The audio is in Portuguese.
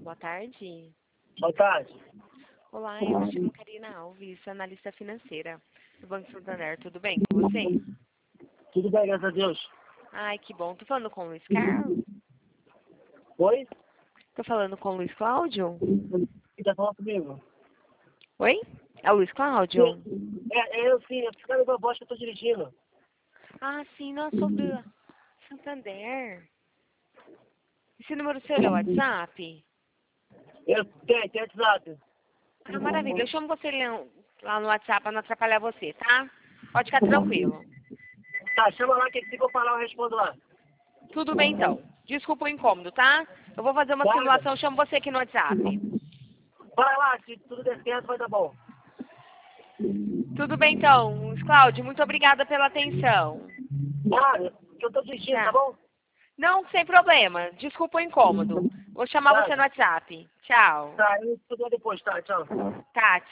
boa tarde. Boa tarde. Olá, eu me chamo Karina Alves, analista financeira do Banco Santander. Tudo bem com você? Tudo bem, graças a Deus. Ai, que bom. Tô falando com o Luiz Carlos? Oi? Tô falando com o Luiz Cláudio? Quem tá falando comigo? Oi? É o Luiz Cláudio? Eu sim, eu fico na voz que eu tô dirigindo. Ah, sim, nós sobre o Santander. Esse número seu é o WhatsApp? Eu tenho WhatsApp. Ah, maravilha. Eu chamo você lá no WhatsApp pra não atrapalhar você, tá? Pode ficar tranquilo. Tá, chama lá que se for falar eu respondo lá. Tudo bem, então. Desculpa o incômodo, tá? Eu vou fazer uma Nada. simulação, chamo você aqui no WhatsApp. Vai lá, se tudo der certo vai dar bom. Tudo bem, então. Luiz Cláudio, muito obrigada pela atenção. Nada, que eu tô dirigindo, tá Tá. bom? Não, sem problema. Desculpa o incômodo. Vou chamar Tá, você no WhatsApp. Tchau. tá, eu vou depois, tá, tchau. Tá,